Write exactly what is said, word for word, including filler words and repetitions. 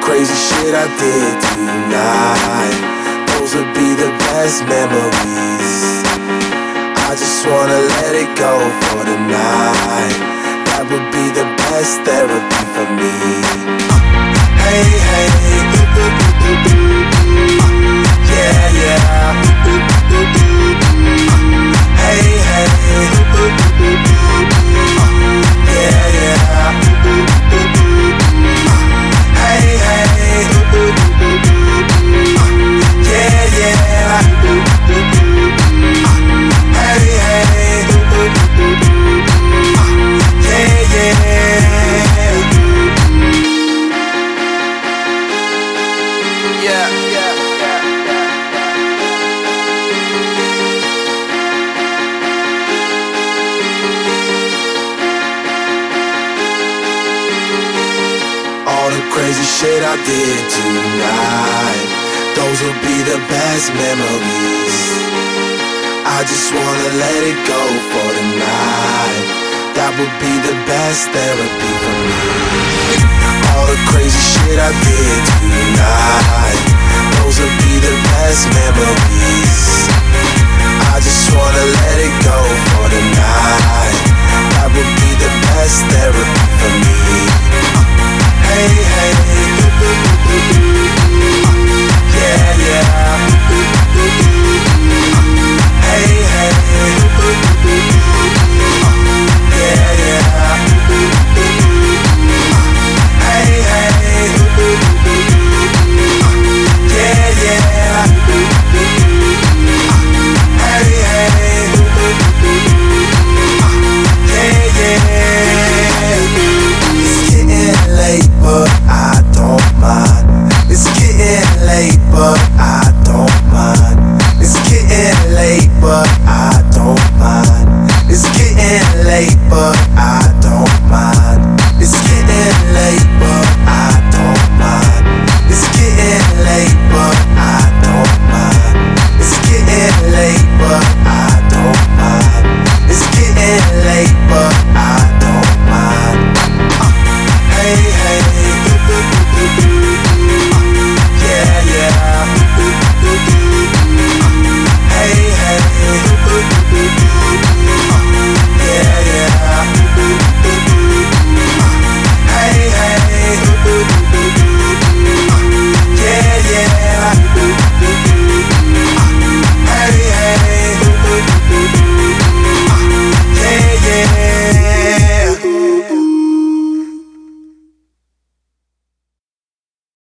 crazy shit I did tonight, those would be the best memories. I just wanna let it go for the night. That would be the best therapy for me. Hey, hey, yeah, yeah. Hey, hey, yeah, yeah. Hey, hey, yeah, yeah. Hey, hey, yeah, yeah. Yeah, yeah, yeah, yeah. All the crazy shit I did tonight, those will be the best memories. I just wanna let it go for the night. That would be the best therapy for me. All the crazy shit I did